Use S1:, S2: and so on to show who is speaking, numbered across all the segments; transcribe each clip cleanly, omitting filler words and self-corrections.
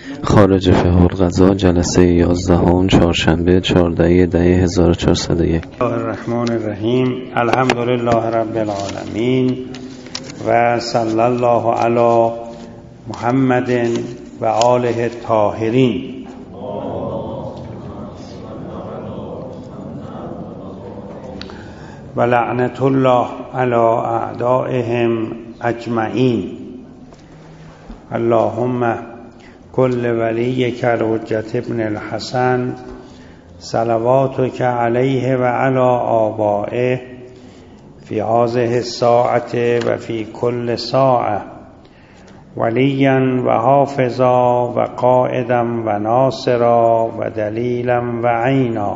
S1: خارج فقه القضاء جلسه 11 چهارشنبه 14/10/1401.
S2: الرحمن الرحیم. الحمدلله رب العالمین و صلی الله علی محمد و آله الطاهرین. و لعنت الله علی اعدائهم اجمعین. اللهم کل ولیک الحجة ابن الحسن صلواتک علیه و علی آبائه فی هذه الساعة و فی کل ساعة ولیا و حافظا و قائدا و ناصرا و دلیلا و عینا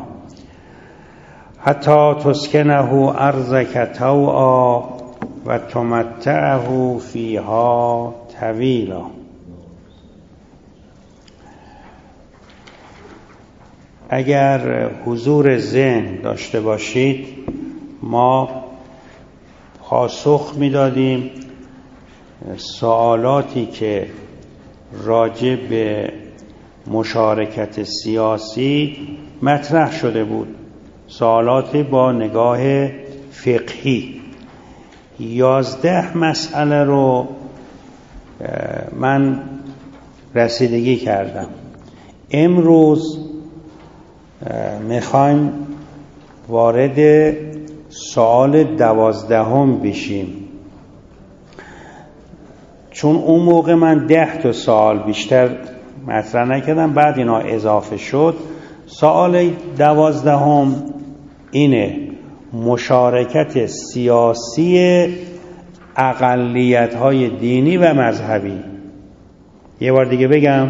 S2: حتی تسکنه ارضک طوعا و تمتعه فیها طویلا. اگر حضور ذهن داشته باشید ما پاسخ میدادیم سوالاتی که راجع به مشارکت سیاسی مطرح شده بود، سوالات با نگاه فقهی. 11 مسئله رو من رسیدگی کردم. امروز میخوایم وارد سوال 12 بشیم، چون اون موقع من 10 سوال بیشتر مطرح نکردم، بعد اینا اضافه شد. سوال 12 اینه: مشارکت سیاسی اقلیت‌های دینی و مذهبی. یه بار دیگه بگم: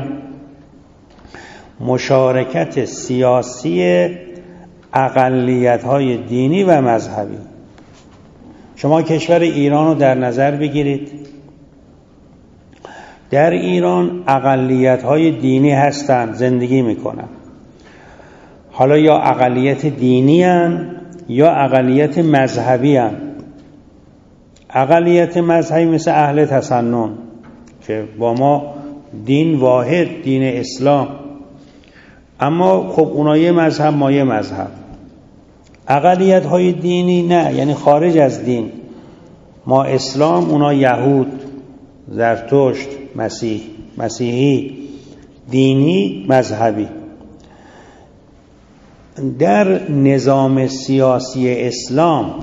S2: مشارکت سیاسی اقلیت‌های دینی و مذهبی. شما کشور ایران رو در نظر بگیرید. در ایران اقلیت‌های دینی هستند، زندگی میکنن. حالا یا اقلیت دینی هن یا اقلیت مذهبی هن. اقلیت مذهبی مثل اهل تسنن که با ما دین واحد، دین اسلام، اما خب اونا یه مذهب ما یه مذهب. اقلیت های دینی نه، یعنی خارج از دین، ما اسلام، اونا یهود، زرتشت، مسیحی، دینی، مذهبی. در نظام سیاسی اسلام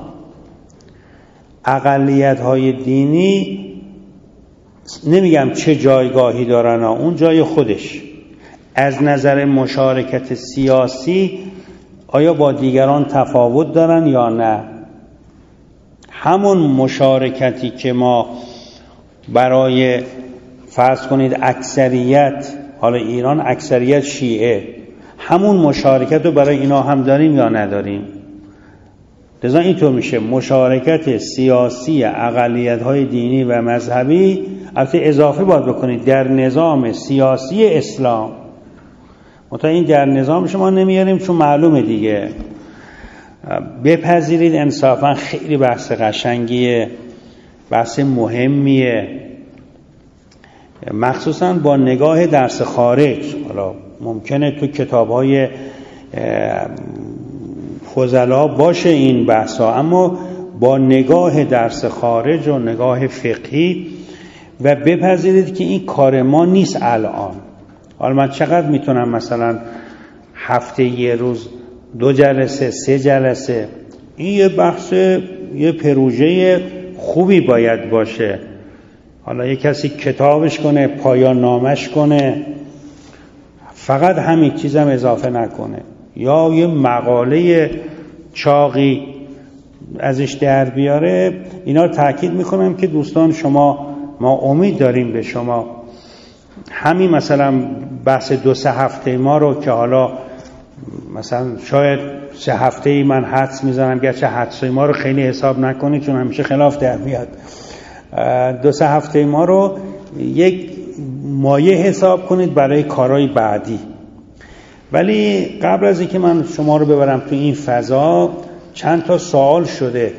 S2: اقلیت های دینی نمیگم چه جایگاهی دارن، اون جای خودش. از نظر مشارکت سیاسی آیا با دیگران تفاوت دارن یا نه؟ همون مشارکتی که ما برای فرض کنید اکثریت، حالا ایران اکثریت شیعه، همون مشارکت رو برای اینا هم داریم یا نداریم؟ لذا اینطور میشه مشارکت سیاسی اقلیت‌های دینی و مذهبی. البته اضافه باید بکنید در نظام سیاسی اسلام. مطمئن این در نظام شما نمیاریم چون معلومه دیگه. بپذیرید انصافا خیلی بحث قشنگیه، بحث مهمیه، مخصوصا با نگاه درس خارج. حالا ممکنه تو کتاب‌های فضلا باشه این بحثا، اما با نگاه درس خارج و نگاه فقهی. و بپذیرید که این کار ما نیست الان. حالا من چقدر میتونم مثلا هفته یه روز 2 جلسه 3 جلسه، این یه بحث، یه پروژه خوبی باید باشه. حالا یه کسی کتابش کنه، پایان نامش کنه، فقط همین چیزم اضافه نکنه، یا یه مقاله چاقی ازش در بیاره. اینا رو تاکید میکنم که دوستان شما، ما امید داریم به شما. همین مثلا بحث 2-3 هفته ما رو که حالا مثلا شاید 3 هفته من حدس میزنم، گرچه حدس ما رو خیلی حساب نکنید چون همیشه خلاف در میاد. 2-3 هفته ما رو یک مایه حساب کنید برای کارهای بعدی. ولی قبل از اینکه من شما رو ببرم تو این فضا، چند تا سوال شده،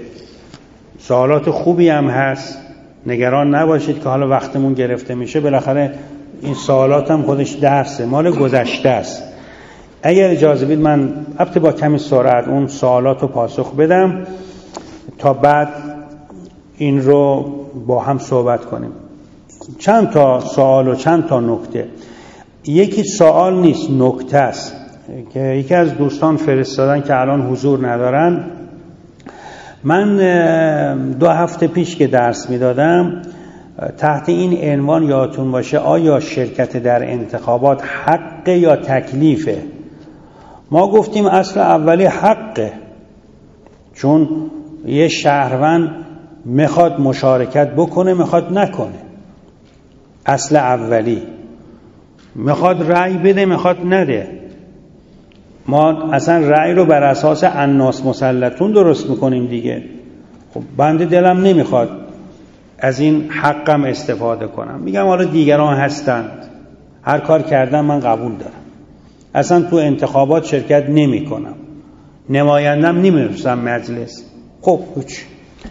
S2: سوالات خوبی هم هست، نگران نباشید که حالا وقتمون گرفته میشه. بالاخره این سوالات هم خودش درسه، مال گذشته است. اگر اجازه بدید من البته با کمی سرعت اون سوالات رو پاسخ بدم تا بعد این رو با هم صحبت کنیم. چند تا سوال و چند تا نکته. یکی سوال نیست، نکته است که یکی از دوستان فرستادن که الان حضور ندارن. من 2 هفته پیش که درس میدادم تحت این عنوان یادتون باشه، آیا شرکت در انتخابات حق یا تکلیفه؟ ما گفتیم اصل اولی حقه، چون یه شهروند میخواد مشارکت بکنه میخواد نکنه. اصل اولی میخواد رأی بده میخواد نده. ما اصلا رأی رو بر اساس الناس مسلطون درست میکنیم دیگه. خب بنده دلم نمیخواد از این حقم استفاده کنم، میگم حالا دیگران هستند، هر کار کردن من قبول دارم، اصلا تو انتخابات شرکت نمی کنم، نمایندم نمیرسم مجلس. خب هیچ.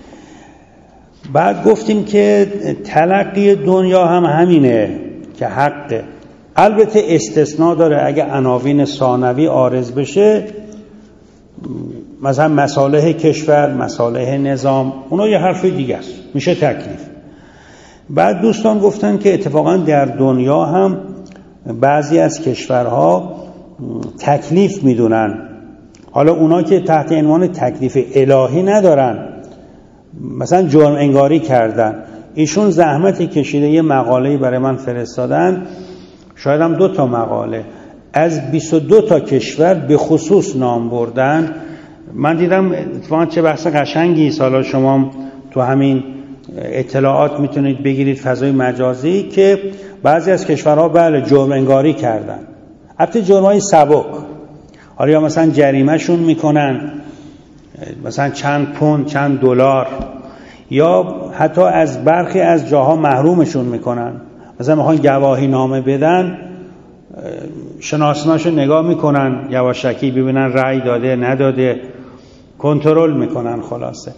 S2: بعد گفتیم که تلقی دنیا هم همینه که حقه. البته استثناء داره، اگه عناوین ثانوی عارض بشه، مثلا مصالح کشور، مصالح نظام، اونا یه حرف دیگه است، میشه تکلیف. بعد دوستان گفتن که اتفاقا در دنیا هم بعضی از کشورها تکلیف میدونن، حالا اونا که تحت عنوان تکلیف الهی ندارن، مثلا جرم انگاری کردن. ایشون زحمتی کشیده یه مقاله‌ای برای من فرستادن، شاید هم 2 تا مقاله، از 22 تا کشور به خصوص نام بردن. من دیدم اتفاقا چه بحث قشنگی، حالا شما تو همین اطلاعات میتونید بگیرید فضای مجازی، که بعضی از کشورها بله جرم انگاری کردن، البته جرمای سبک، حالا یا مثلا جریمهشون میکنن مثلا چند پوند چند دلار، یا حتی از برخی از جاها محرومشون میکنن. مثلا میخوان گواهی نامه بدن، شناسناشو نگاه میکنن یواشکی ببینن رأی داده نداده، کنترل میکنن. خلاصه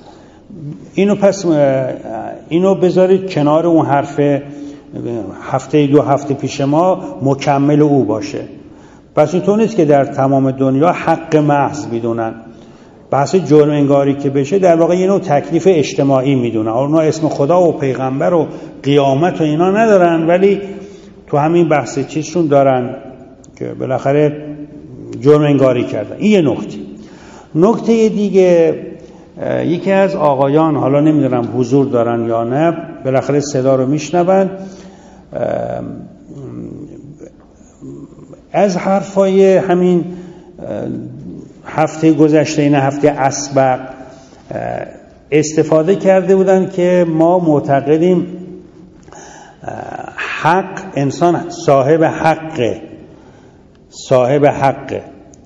S2: اینو بذارید کنار اون حرف هفته 2 هفته پیش ما مکمل او باشه. پس اینطور نیست که در تمام دنیا حق محض میدونن. بحث جرم انگاری که بشه در واقع یه نوع تکلیف اجتماعی میدونن. اونا اسم خدا و پیغمبر و قیامت و اینا ندارن، ولی تو همین بحث چیزشون دارن که بالاخره جرم انگاری کردن. این یه نکته. نکته دیگه، یکی از آقایان، حالا نمیدونم حضور دارن یا نه، بالاخره صدا رو میشنون، از حرفای همین هفته گذشته، این هفته اسبق، استفاده کرده بودن که ما معتقدیم حق، انسان صاحب حقه،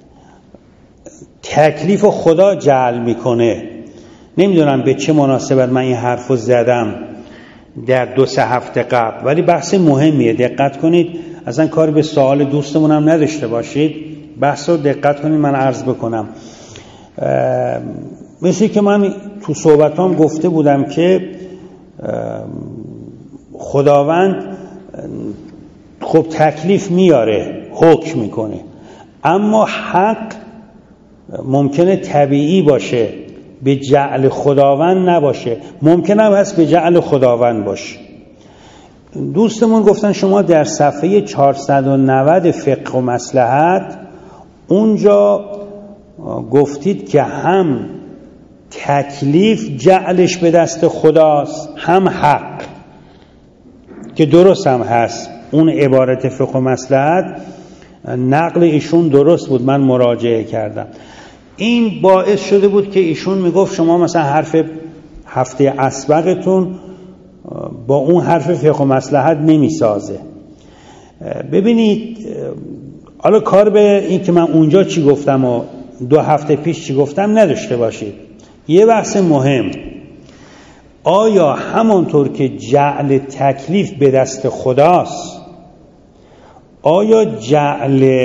S2: تکلیف خدا جعل میکنه. نمیدونم به چه مناسبت من این حرف رو زدم در 2-3 هفته قبل، ولی بحث مهمیه، دقت کنید. اصلا کاری به سوال دوستمون هم نداشته باشید، بحث رو دقت کنید من عرض بکنم. مثل که من تو صحبتام گفته بودم که خداوند خب تکلیف میاره، حکم میکنه، اما حق ممکنه طبیعی باشه، به جعل خداوند نباشه، ممکنه هم هست به جعل خداوند باشه. دوستمون گفتن شما در صفحه 490 فقه و مصلحت اونجا گفتید که هم تکلیف جعلش به دست خداست، هم حق، که درست هم هست. اون عبارت فقه و مصلحت نقل ایشون درست بود، من مراجعه کردم. این باعث شده بود که ایشون میگفت شما مثلا حرف هفته اسبقتون با اون حرف فقه و مصلحت نمیسازه. ببینید، حالا کار به این که من اونجا چی گفتم و 2 هفته پیش چی گفتم نداشته باشید. یه بحث مهم، آیا همانطور که جعل تکلیف به دست خداست، آیا جعل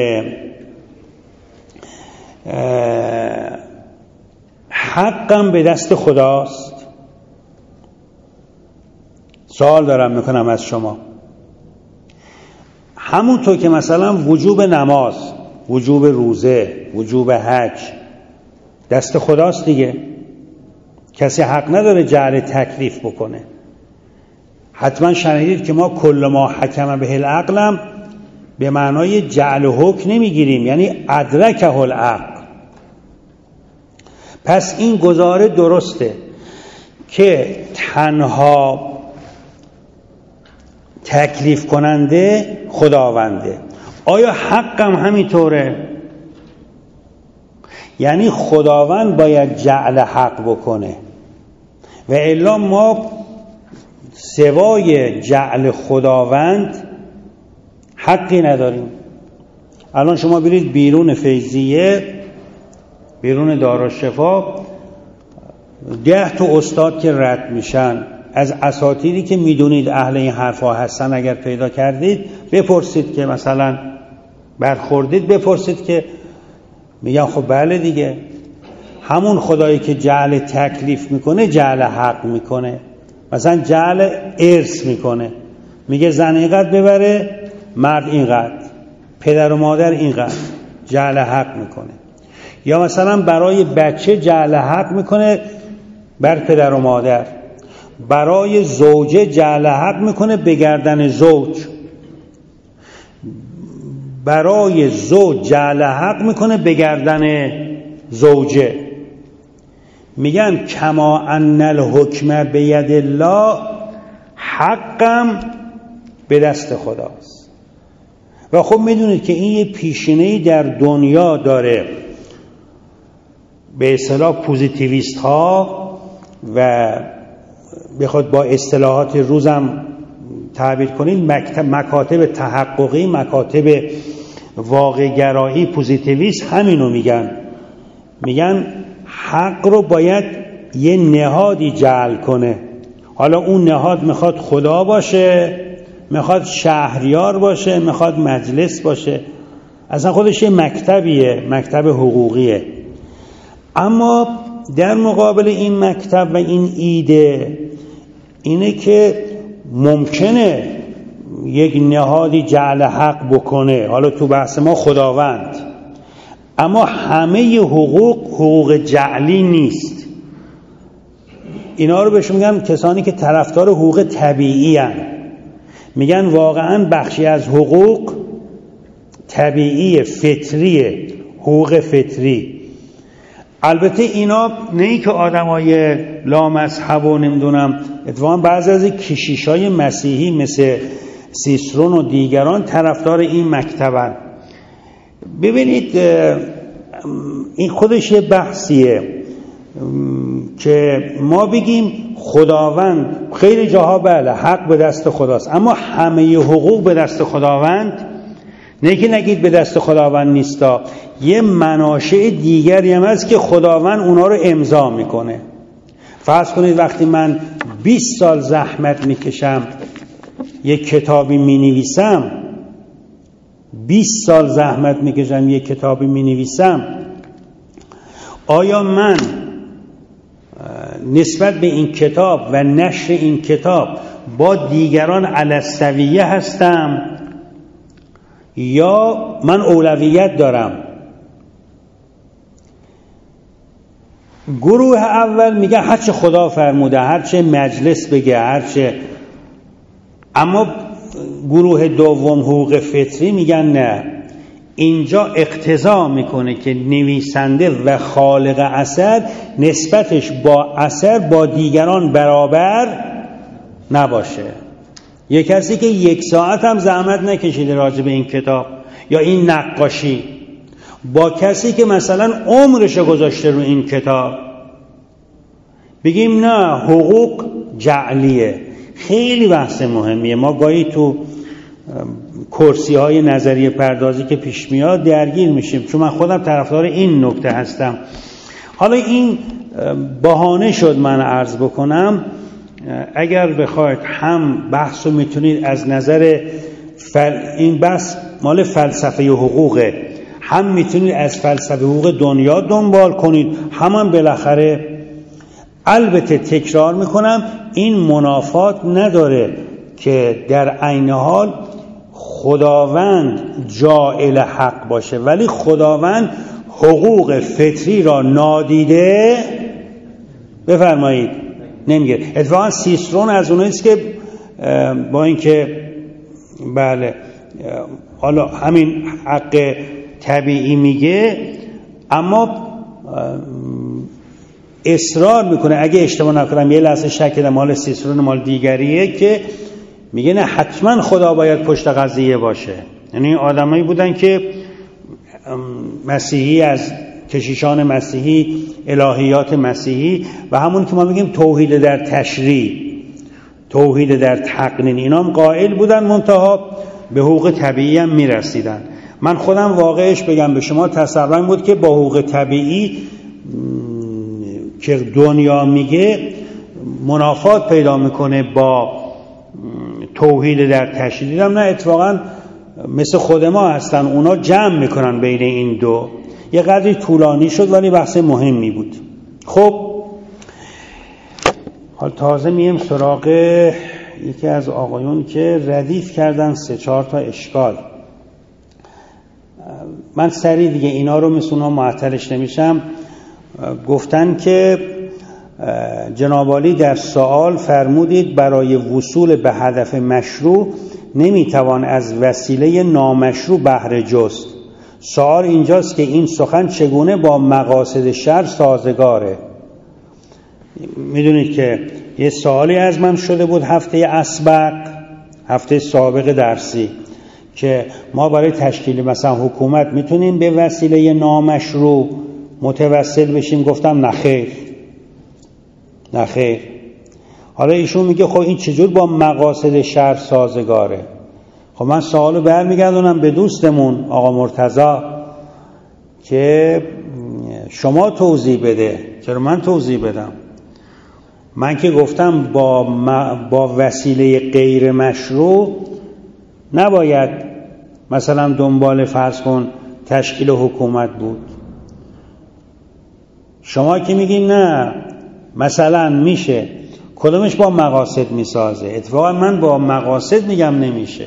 S2: حقم به دست خداست؟ سوال دارم میکنم از شما. همونطور که مثلا وجوب نماز، وجوب روزه، وجوب حج دست خداست دیگه، کسی حق نداره جعل تکلیف بکنه. حتما شنیدید که ما کل ما حکم به العقلم به معنای جعل حکم نمیگیریم، یعنی ادرکه العقل. پس این گزاره درسته که تنها تکلیف کننده خداونده. آیا حقم همینطوره؟ یعنی خداوند باید جعل حق بکنه و الا ما سوای جعل خداوند حقی نداریم. الان شما برید بیرون فیضیه، بیرون دارالشفا، 10 تا استاد که رد میشن از اساتیدی که میدونید اهل این حرفا هستن، اگر پیدا کردید بپرسید که مثلا برخوردید، بپرسید که میگن خب بله دیگه، همون خدایی که جعل تکلیف میکنه جعل حق میکنه. مثلا جعل ارث میکنه، میگه زن اینقدر ببره، مرد اینقدر، پدر و مادر اینقدر، جعل حق میکنه. یا مثلا برای بچه جعل حق میکنه بر پدر و مادر، برای زوجه جعل حق میکنه به گردن زوج، برای زوج جعل حق میکنه به گردن زوجه. میگن کما ان الحکم بید الله، حقم به دست خداست. و خب میدونید که این یه پیشینه‌ای در دنیا داره، به اصطلاح پوزیتیویست ها و بخواد با اصطلاحات روزم تعبیر کنید، مکاتب تحققی، مکاتب واقع‌گرایی، پوزیتیویست همینو میگن حق رو باید یه نهادی جعل کنه. حالا اون نهاد میخواد خدا باشه، میخواد شهریار باشه، میخواد مجلس باشه، اصلا خودش یه مکتبیه، مکتب حقوقیه. اما در مقابل این مکتب و این ایده اینه که ممکنه یک نهادی جعل حق بکنه، حالا تو بحث ما خداوند، اما همه حقوق جعلی نیست. اینا رو بهش میگن کسانی که طرفدار حقوق طبیعی هن. میگن واقعا بخشی از حقوق طبیعی، فطریه، حقوق فطری. البته اینا نه ای که آدمای لامذهب و نمیدونم، اتفاقا بعضی از کشیشای مسیحی مثل سیسرون و دیگران طرفدار این مکتبن. ببینید این خودش یه بحثیه که ما بگیم خداوند، خیلی جاها بله حق به دست خداست، اما همه حقوق به دست خداوند نه که نگید به دست خداوند نیستا، یه مناشع دیگری هم هست که خداوند اونا رو امضا میکنه. فرض کنید وقتی من 20 سال زحمت میکشم یک کتابی مینویسم، 20 سال زحمت میکشم یک کتابی مینویسم، آیا من نسبت به این کتاب و نشر این کتاب با دیگران علی السویه هستم یا من اولویت دارم؟ گروه اول میگه هرچه خدا فرموده، هرچه مجلس بگه، هرچه. اما گروه دوم حقوق فطری میگن نه، اینجا اقتضا میکنه که نویسنده و خالق اثر نسبتش با اثر با دیگران برابر نباشه. یک کسی که 1 ساعت هم زحمت نکشیده راجع به این کتاب یا این نقاشی، با کسی که مثلا عمرش گذاشته رو این کتاب، بگیم نه حقوق جعلیه. خیلی بحث مهمیه. ما گاهی تو کرسی های نظریه پردازی که پیش میاد درگیر میشیم، چون من خودم طرفدار این نکته هستم. حالا این بهانه شد من عرض بکنم. اگر بخواید هم بحث رو میتونید از نظر این بحث مال فلسفه حقوقه، هم میتونید از فلسفه حقوق دنیا دنبال کنید، هم بالاخره. البته تکرار میکنم این منافات نداره که در عین حال خداوند جاعل حق باشه ولی خداوند حقوق فطری را نادیده بفرمایید نمیگیره. اتفاقا سیسرون از اوناییست که با اینکه بله حالا همین حق طبیعی میگه اما اصرار میکنه، اگه اشتباه نکنم یه لحظه شک کردم مال سیسرون مال دیگریه، که میگه نه حتما خدا باید پشت قضیه باشه. یعنی آدمایی بودن که مسیحی، از کشیشان مسیحی، الهیات مسیحی و همون که ما میگیم توحید در تشریع، توحید در تقنین، اینا هم قائل بودن، منتها به حقوق طبیعی هم میرسیدن. من خودم واقعش بگم به شما، تصورم بود که با حقوق طبیعی که دنیا میگه منافات پیدا میکنه با توحید در تشریع. دیدم نه، اتفاقا مثل خود ما هستن، اونا جمع میکنن بین این دو. یه قدری طولانی شد ولی بحث مهمی بود. خب حال تازه میم سراغ یکی از آقایون که ردیف کردن 3-4 تا اشکال. من سریع دیگه اینا رو مثل اونها معطلش نمیشم. گفتن که جناب عالی در سوال فرمودید برای وصول به هدف مشروع نمیتوان از وسیله نامشروع بهره جست. سوال اینجاست که این سخن چگونه با مقاصد شرع سازگاره؟ میدونید که یه سوالی از من شده بود هفته سابق درسی که ما برای تشکیل مثلا حکومت میتونیم به وسیله نامشروع متوسل بشیم. گفتم نخیر. حالا ایشون میگه خب این چجور با مقاصد شرع سازگاره؟ خب من سوالو برمیگردونم به دوستمون آقا مرتضی که شما توضیح بده. چرا من توضیح بدم؟ من که گفتم با وسیله غیر مشروع نباید مثلا دنبال فرض کن تشکیل حکومت بود. شما که میگین نه مثلا میشه، کدومش با مقاصد میسازه؟ اتفاقا من با مقاصد میگم نمیشه.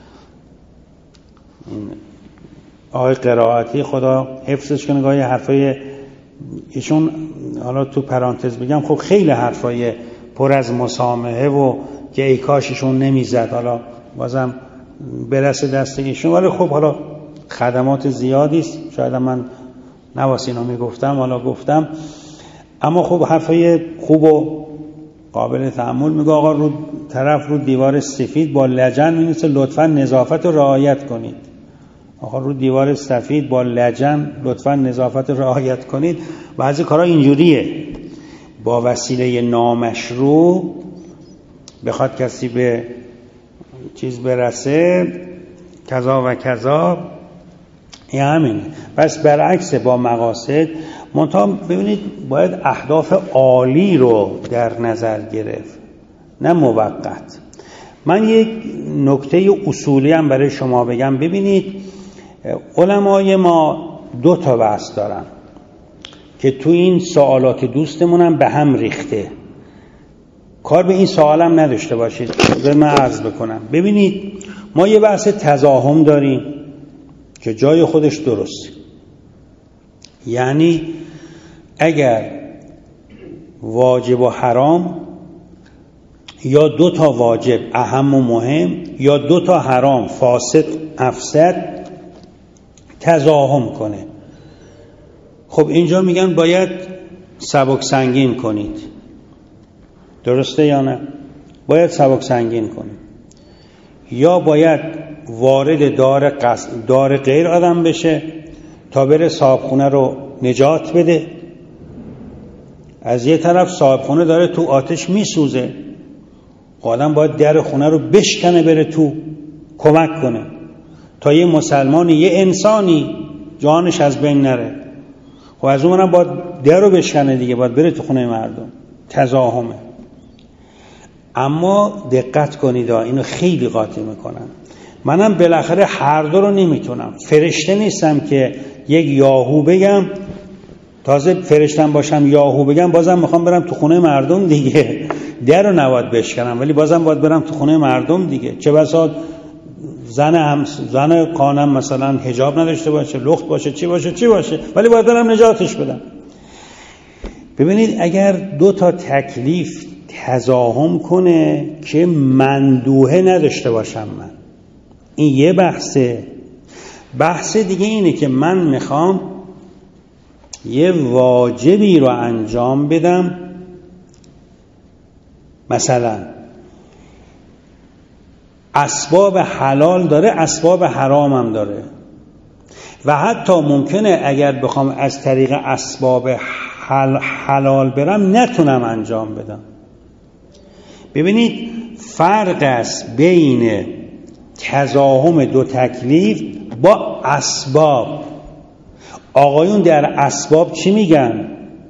S2: آقای قرائتی خدا حفظش کنه، گاهی حرفای ایشون حالا تو پرانتز بگم خب خیلی حرفای پر از مسامحه و که ای کاششون نمیزد، حالا بازم برسه دست ایشون، ولی خب حالا خدمات زیادیست، شاید من نواسی اینا میگفتم حالا گفتم، اما خب حرفای خوب و قابل تأمل. میگه آقا رو طرف رو دیوار سفید با لجن مینویسه لطفاً نظافت رو رعایت کنید. آقا رو دیوار سفید با لجن لطفاً نظافت رو رعایت کنید. بعضی کارا اینجوریه، با وسیله نامشروع بخواد کسی به چیز برسه کذا و کذا، این همینه. پس برعکس با مقاصد. منتها ببینید باید اهداف عالی رو در نظر گرفت، نه موقت. من یک نکته اصولی هم برای شما بگم. ببینید علمای ما 2 تا بحث دارن که تو این سوالات دوستمون هم به هم ریخته. کار به این سوال هم نداشته باشید، به من عرض بکنم. ببینید ما یه بحث تزاحم داریم که جای خودش درست، یعنی اگر واجب و حرام یا 2 تا واجب اهم و مهم یا 2 تا حرام فاسد افسد تزاحم کنه، خب اینجا میگن باید سبک سنگین کنید. درسته یا نه؟ باید سبک سنگین کنید. یا باید وارد دار غیر آدم بشه تا بره صاحبخونه رو نجات بده. از یه طرف صاحبخونه داره تو آتش میسوزه، آدم باید در خونه رو بشکنه بره تو کمک کنه تا یه مسلمانی، یه انسانی جانش از بین نره. خب از اونم باید در رو بشکنه دیگه، باید بره تو خونه مردم. تزاحمه. اما دقت کنید اینو خیلی قاطی میکنن. منم بالاخره هر دو رو نمیتونم. فرشته نیستم که یک یاهو بگم، تازه فرشتم باشم یاهو بگم بازم میخوام برم تو خونه مردم دیگه. در رو نباید بشکنم ولی بازم باید برم تو خونه مردم دیگه. چه بسا زن خانم مثلا حجاب نداشته باشه، لخت باشه، چی باشه، ولی باید برم نجاتش بدم. ببینید اگر دو تا تکلیف تزاحم کنه که مندوحه نداشته باشم من، این یه بحثه. بحث دیگه اینه که من میخوام یه واجبی رو انجام بدم، مثلا اسباب حلال داره، اسباب حرام هم داره و حتی ممکنه اگر بخوام از طریق اسباب حلال برم نتونم انجام بدم. ببینید فرق است بین تزاحم دو تکلیف با اسباب. آقایون در اسباب چی میگن؟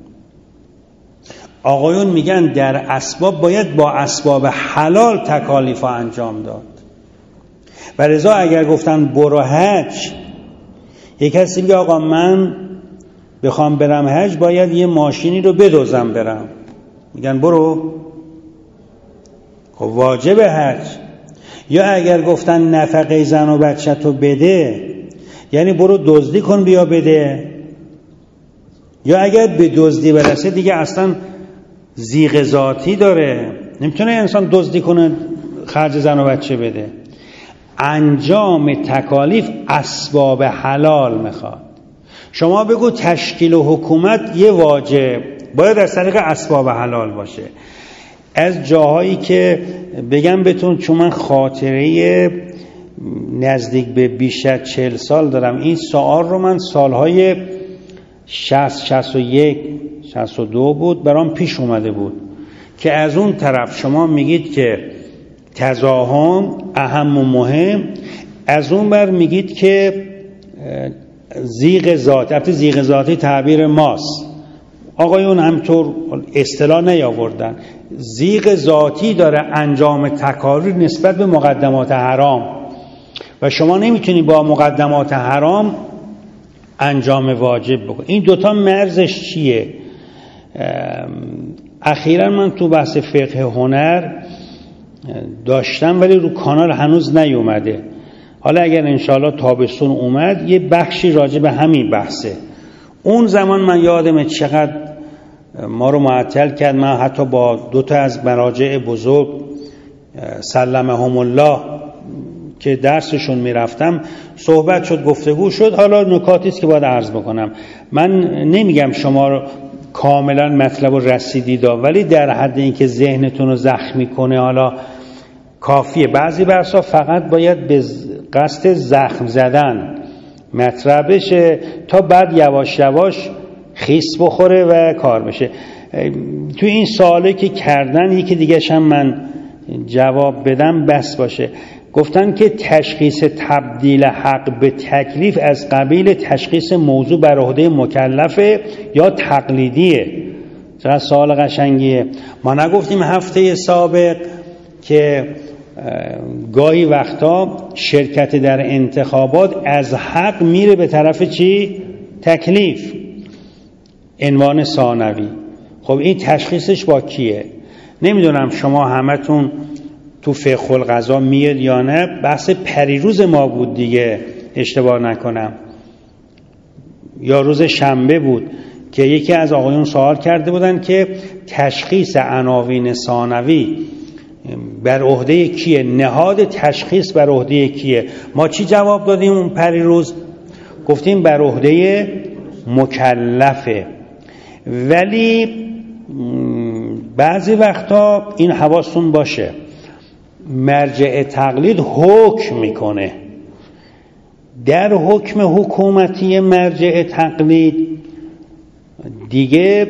S2: آقایون میگن در اسباب باید با اسباب حلال تکالیف انجام داد. و لذا اگر گفتن برو حج، یک کسی میگه آقا من بخوام برم حج باید یه ماشینی رو بدوزم برم، میگن برو، خب واجب حج. یا اگر گفتن نفقه زن و بچه تو بده، یعنی برو دزدی کن بیا بده. یا اگر به دزدی برسه دیگه اصلا زیغ ذاتی داره، نمیتونه انسان دزدی کنه خرج زن و بچه بده. انجام تکالیف اسباب حلال میخواد. شما بگو تشکیل حکومت یه واجب باید از طریق اسباب حلال باشه. از جاهایی که بگم بهتون، چون من خاطره نزدیک به بیش از 40 سال دارم، این سوال رو من سالهای 60 61 62 بود برام پیش اومده بود که از اون طرف شما میگید که تزاحم اهم و مهم، از اون بر میگید که زیغ ذات. البته زیغ ذاتی تعبیر ماست، آقایون همطور اصطلاح نیاوردن. زیغ ذاتی داره انجام تکالیف نسبت به مقدمات حرام و شما نمیتونی با مقدمات حرام انجام واجب بکن. این دوتا مرزش چیه؟ اخیراً من تو بحث فقه هنر داشتم ولی رو کانال هنوز نیومده. حالا اگر انشاءالله تابستون اومد یه بخشی راجع به همین بحثه. اون زمان من یادمه چقدر ما رو معطل کرد. من حتی با دو تا از مراجع بزرگ سلمهم الله که درسشون میرفتم صحبت شد، گفتگو شد. حالا نکاتی است که باید عرض بکنم. من نمیگم شما رو کاملا مطلب رو رسیدید، ولی در حد اینکه ذهنتون رو زخمی کنه حالا کافیه. بعضی بحثا فقط باید به قصد زخم زدن مطرح بشه تا بعد یواش یواش خیس بخوره و کار بشه. تو این سوالی که کردن یکی دیگه‌ش هم من جواب بدم بس باشه. گفتن که تشخیص تبدیل حق به تکلیف از قبیل تشخیص موضوع بر عهده مکلفه یا تقلیدیه. چقدر سوال قشنگیه. ما نگفتیم هفته سابق که گاهی وقتا شرکت در انتخابات از حق میره به طرف چی؟ تکلیف، عنوان ثانوی. خب این تشخیصش با کیه؟ نمیدونم شما همتون تو فقه القضا میاد یا نه. بحث پریروز ما بود دیگه، اشتباه نکنم، یا روز شنبه بود که یکی از آقایون سوال کرده بودن که تشخیص عناوین ثانوی بر عهده کیه؟ نهاد تشخیص بر عهده کیه؟ ما چی جواب دادیم اون پریروز؟ گفتیم بر عهده مکلفه. ولی بعضی وقتا این حواستون باشه، مرجع تقلید حکم میکنه. در حکم حکومتی مرجع تقلید دیگه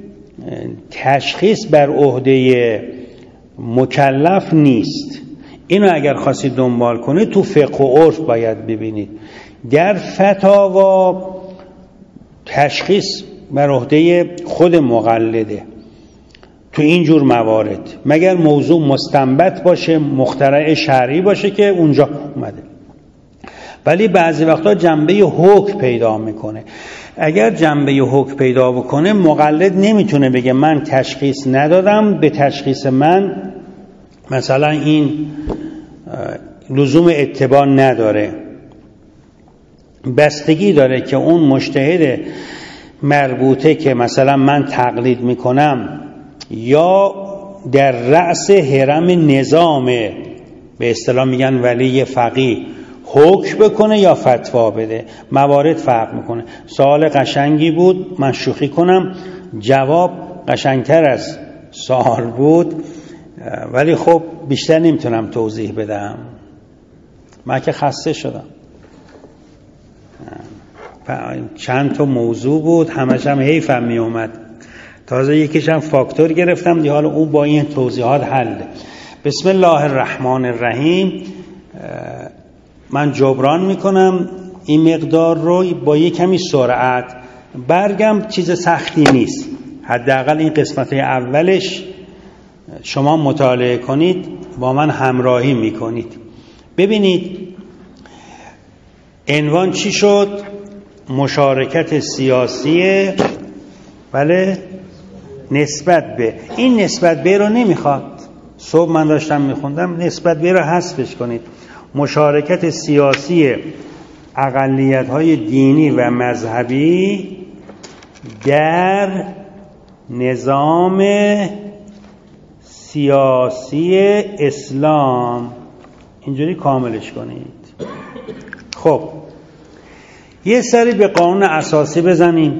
S2: تشخیص بر عهده مکلف نیست. اینو اگر خواستید دنبال کنید تو فقه و عرف باید ببینید. در فتاوا تشخیص بر عهده خود مقلده تو این جور موارد، مگر موضوع مستنبط باشه، مخترع شرعی باشه که اونجا اومده. ولی بعضی وقتا جنبه حکم پیدا میکنه. اگر جنبه حکم پیدا بکنه مقلد نمیتونه بگه من تشخیص ندادم، به تشخیص من مثلا این لزوم اتباع نداره، بستگی داره که اون مجتهد مربوطه که مثلا من تقلید میکنم یا در رأس هرم نظام، به اصطلاح میگن ولی فقیه، حکم بکنه یا فتوا بده. موارد فرق میکنه. سوال قشنگی بود، من شوخی کنم، جواب قشنگتر از سوال بود، ولی خب بیشتر نمیتونم توضیح بدم، من که خسته شدم. چند تا موضوع بود، همش هم حیفم می اومد، تازه یکیش هم فاکتور گرفتم دیگه، حالا اون با این توضیحات حل. بسم الله الرحمن الرحیم. من جبران میکنم این مقدار رو با یک کمی سرعت. برگم چیز سختی نیست، حداقل این قسمت اولش شما مطالعه کنید، با من همراهی میکنید. ببینید عنوان چی شد؟ مشارکت سیاسی، بله، نسبت به. این نسبت به رو نمیخواد، صبح من داشتم میخوندم، نسبت به رو حذفش کنید. مشارکت سیاسی اقلیت‌های دینی و مذهبی در نظام سیاسی اسلام، اینجوری کاملش کنید. خب یه سری به قانون اساسی بزنیم.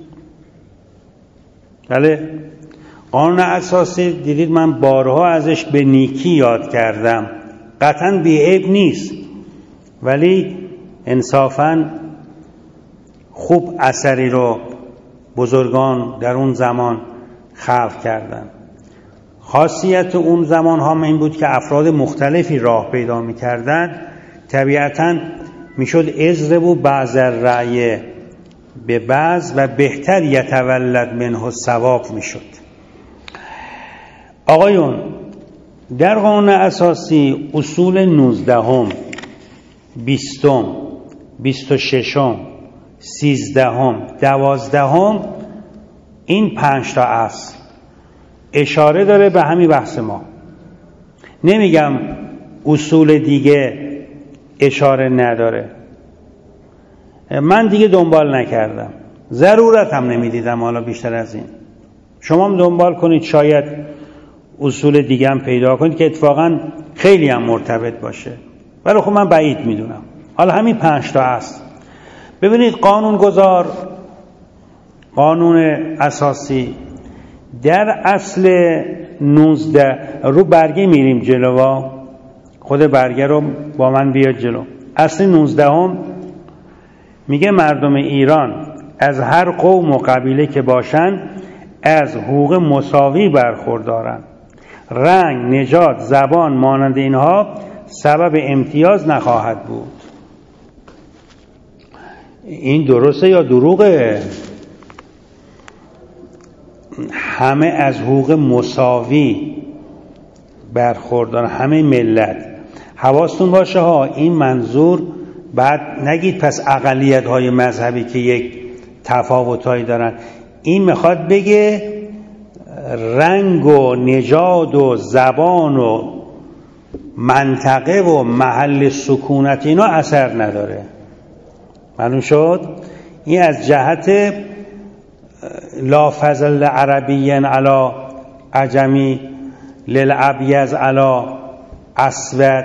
S2: بله، قانون اساسی دیدید من بارها ازش به نیکی یاد کردم، قطعاً بی‌عیب نیست، ولی انصافاً خوب اثری رو بزرگان در اون زمان خلق کردن. خاصیت اون زمان ها این بود که افراد مختلفی راه پیدا می کردن، طبیعتاً میشد اضربوا بعض الرأی به بعض و بهتر یتولد منه الثواب میشد. آقایون، در قانون اساسی اصول 19 20 26 13 12 این 5 تا اصل اشاره داره به همین بحث ما. نمیگم اصول دیگه اشاره نداره، من دیگه دنبال نکردم، ضرورت هم نمیدیدم حالا بیشتر از این. شما هم دنبال کنید، شاید اصول دیگه هم پیدا کنید که اتفاقا خیلی هم مرتبط باشه، ولی خب من بعید میدونم. حالا همین 5 تا است. ببینید قانونگذار، قانون اساسی در اصل 19 رو برگه میریم جلو، خود برگه رو با من بیاد جلو. اصل 19 میگه مردم ایران از هر قوم و قبیله که باشن از حقوق مساوی برخوردارن، رنگ، نژاد، زبان مانند اینها سبب امتیاز نخواهد بود. این درسته یا دروغه؟ همه از حقوق مساوی برخوردارن، همه ملت. حواستون باشه ها، این منظور بعد نگید پس اقلیت‌های مذهبی که یک تفاوتایی دارن. این میخواد بگه رنگ و نژاد و زبان و منطقه و محل سکونت اینا اثر نداره. معلوم شد؟ این از جهت لا فضل عربی علی عجمی للابیض علی اسود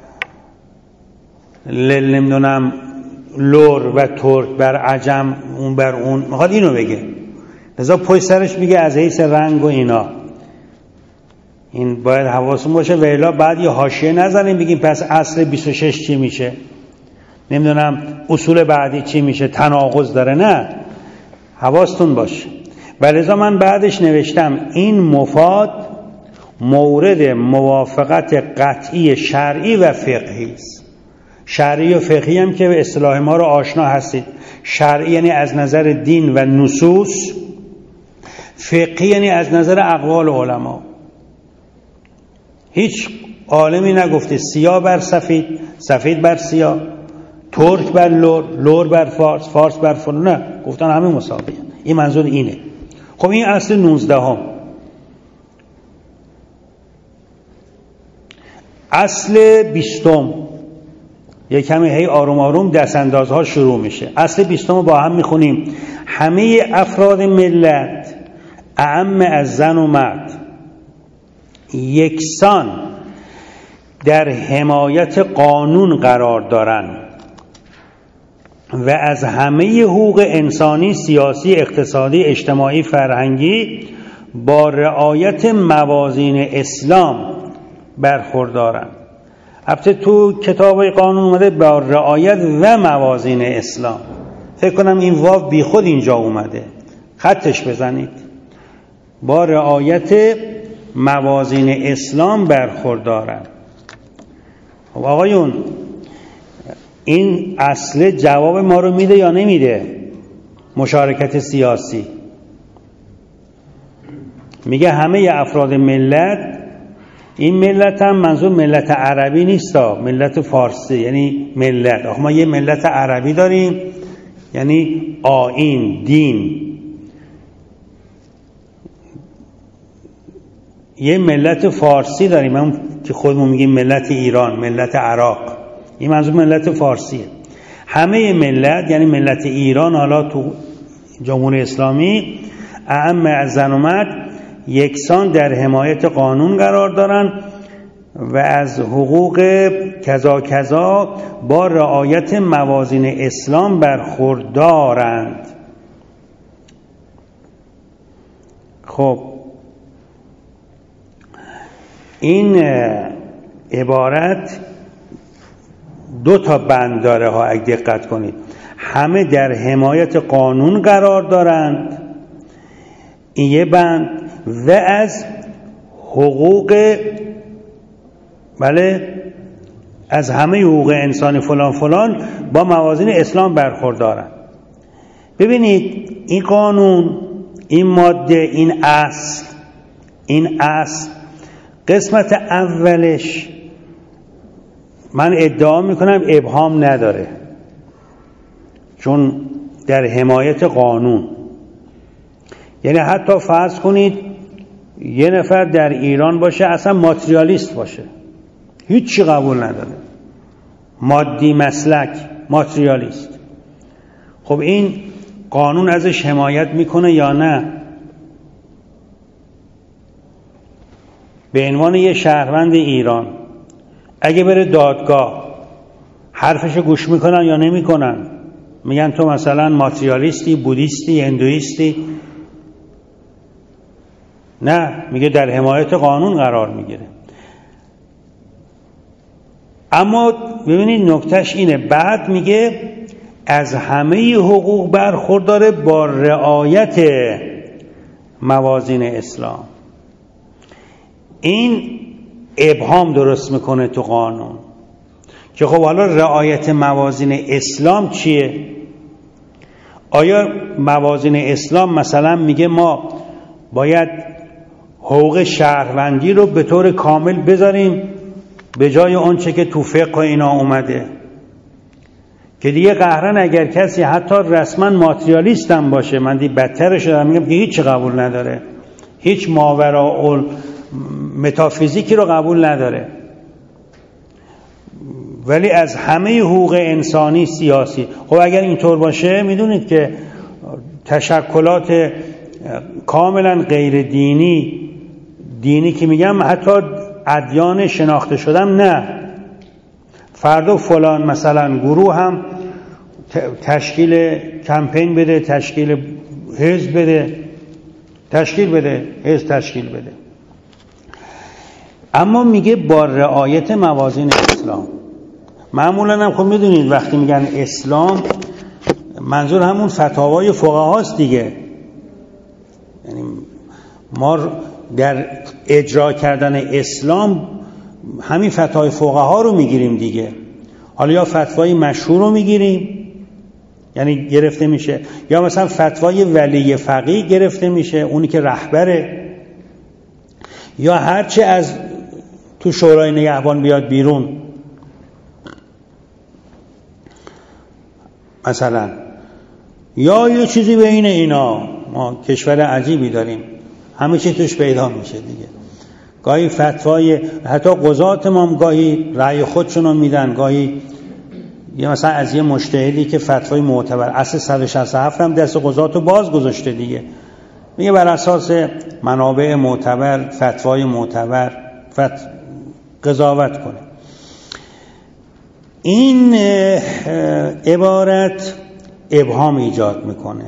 S2: نمیدونم لور و ترک بر عجم اون بر اون، میخواد اینو بگه. لذا پشت سرش میگه از حیث رنگ و اینا. این باید حواسون باشه و الا بعد یه حاشیه نزنیم بگیم پس اصل 26 چی میشه، نمیدونم اصول بعدی چی میشه، تناقض داره. نه، حواستون باشه. ولذا من بعدش نوشتم این مفاد مورد موافقت قطعی شرعی و فقهی است. شرعی و فقهی هم که به اصطلاح ما رو آشنا هستید. شرعی یعنی از نظر دین و نصوص، فقهی یعنی از نظر اقوال علما. هیچ عالمی نگفته سیاه بر سفید، سفید بر سیاه، ترک بر لور، لور بر فارس، فارس بر فلان. نه، گفتن همه مساویه. این منظور اینه. خب این اصل 19. اصل 20 یک کمی هی آروم آروم دستاندازها شروع میشه. اصل 20 با هم میخونیم. همه افراد ملت اعم از زن و مرد یکسان در حمایت قانون قرار دارند و از همه حقوق انسانی، سیاسی، اقتصادی، اجتماعی، فرهنگی با رعایت موازین اسلام برخوردارند. البته تو کتاب قانون اومده با رعایت و موازین اسلام. فکر کنم این واو بی خود اینجا اومده، خطش بزنید. با رعایت موازین اسلام برخوردارند. خب آقایون، این اصل جواب ما رو میده یا نمیده؟ مشارکت سیاسی میگه همه افراد ملت، این ملت هم منظور ملت عربی نیستا، ملت فارسی، یعنی ملت. آخه ما یه ملت عربی داریم، یعنی آیین، دین. یه ملت فارسی داریم، هم که خودمون میگیم ملت ایران، ملت عراق. این منظور ملت فارسیه. همه ملت یعنی ملت ایران، حالا تو جمهوری اسلامی، اعم از زن و مرد یکسان در حمایت قانون قرار دارند و از حقوق کذا کذا با رعایت موازین اسلام برخوردارند. خب این عبارت 2 بند داره ها، اگه دقت کنید. همه در حمایت قانون قرار دارند، این یه بند، و از حقوق، بله، از همه حقوق انسانی فلان فلان با موازین اسلام برخوردارند. ببینید این قانون، این ماده، این اصل قسمت اولش من ادعا میکنم ابهام نداره، چون در حمایت قانون. یعنی حتی فرض کنید یه نفر در ایران باشه اصلا ماتریالیست باشه، هیچی قبول نداره، مادی مسلک، ماتریالیست. خب این قانون ازش حمایت میکنه یا نه؟ به عنوان یه شهروند ایران اگه بره دادگاه حرفشو گوش میکنن یا نمیکنن؟ میگن تو مثلا ماتریالیستی، بودیستی، هندویستی؟ نه، میگه در حمایت قانون قرار میگیره. اما ببینید نکتهش اینه، بعد میگه از همه حقوق برخورداره با رعایت موازین اسلام. این ابهام درست میکنه تو قانون که خب حالا رعایت موازین اسلام چیه؟ آیا موازین اسلام مثلا میگه ما باید حقوق شهروندی رو به طور کامل بذاریم به جای آنچه که تو فقه اینا اومده، که دیگه قهرن اگر کسی حتی رسما ماتریالیست هم باشه، من دی بدترش دارم میگم که هیچ قبول نداره، هیچ ماوراء متافیزیکی رو قبول نداره، ولی از همه حقوق انسانی، سیاسی. خب اگر اینطور باشه میدونید که تشکلات کاملا غیر دینی که میگم حتی ادیان شناخته شدم، نه، فردا فلان مثلا گروه هم تشکیل کمپین بده، تشکیل حزب بده، حزب تشکیل بده. اما میگه با رعایت موازین اسلام. معمولا هم خب میدونید وقتی میگن اسلام منظور همون فتاوای فقهاست دیگه. یعنی ما در اجرا کردن اسلام همین فتوای فقها رو میگیریم دیگه. حالا یا فتوای مشهور رو میگیریم، یعنی گرفته میشه، یا مثلا فتوای ولی فقیه گرفته میشه، اونی که رهبره، یا هرچه از تو شورای نگهبان بیاد بیرون مثلا، یا یه چیزی بین اینا. ما کشور عجیبی داریم، همه چی توش پیدا میشه دیگه. گاهی فتوای حتی قضات ما هم گاهی رأی خودشون رو میدن، گاهی یا مثلا از یه مجتهدی که فتوای معتبر اصل 167 هم دست قضات رو باز گذاشته دیگه، میگه بر اساس منابع معتبر فتوای معتبر قضاوت کنه. این عبارت ابهام ایجاد میکنه.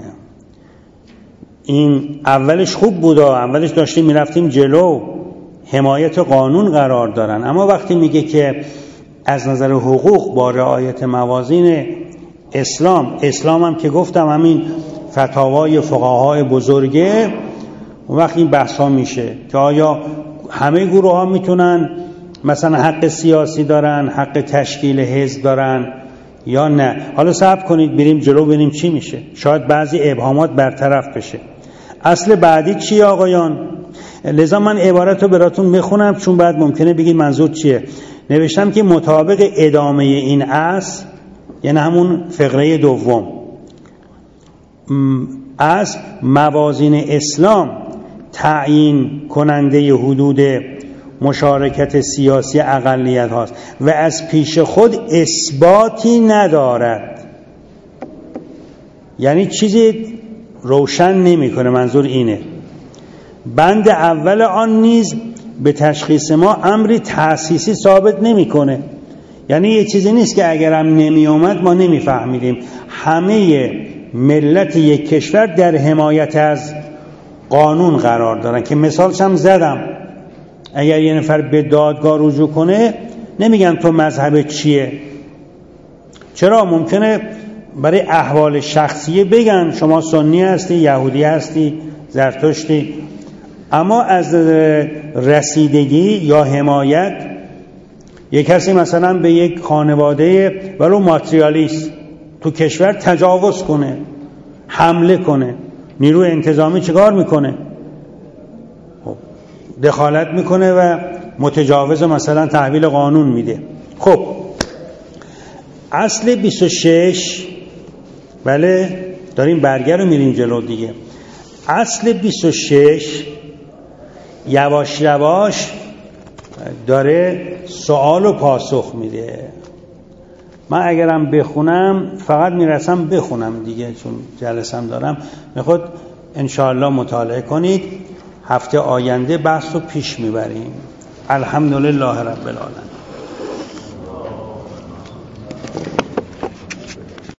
S2: این اولش خوب بوده، اولش داشتیم میرفتیم جلو، حمایت قانون قرار دارن، اما وقتی میگه که از نظر حقوق با رعایت موازین اسلام هم که گفتم همین فتاوای فقهای بزرگه، اون وقت این بحثا میشه که آیا همه گروه ها میتونن مثلا حق سیاسی دارن، حق تشکیل حزب دارن یا نه. حالا صبر کنید بریم جلو ببینیم چی میشه، شاید بعضی ابهامات برطرف بشه. اصل بعدی چیه آقایان؟ لذا من عبارت رو براتون میخونم چون بعد ممکنه بگید منظور چیه. نوشتم که مطابق ادامه این اصل، یعنی همون فقره دوم، از موازین اسلام تعیین کننده حدود مشارکت سیاسی اقلیت هاست و از پیش خود اثباتی ندارد. یعنی چیزی روشن نمیکنه، منظور اینه. بند اول آن نیز به تشخیص ما امری تأسیسی ثابت نمیکنه. یعنی یه چیزی نیست که اگرم نمی اومد ما نمیفهمیدیم. همه ملت یک کشور در حمایت از قانون قرار دارن که مثالش هم زدم. اگر یه نفر به دادگاه رجوع کنه نمیگن تو مذهب چیه. چرا؟ ممکنه برای احوال شخصیه بگن شما سنی هستی، یهودی هستی، زرتشتی، اما از رسیدگی یا حمایت یک کسی مثلا به یک خانواده ولو ماتریالیست تو کشور تجاوز کنه، حمله کنه، نیروی انتظامی چیکار میکنه؟ دخالت میکنه و متجاوز مثلا تحویل قانون میده. خب اصل 26، بله داریم برگر رو میریم جلو دیگه. اصل 26 یواش یواش داره سوال و پاسخ میده. من اگرم بخونم فقط میرسم بخونم دیگه، چون جلسم دارم، میخواد انشاءالله مطالعه کنید. هفته آینده بحث رو پیش میبریم. الحمدلله رب العالمین.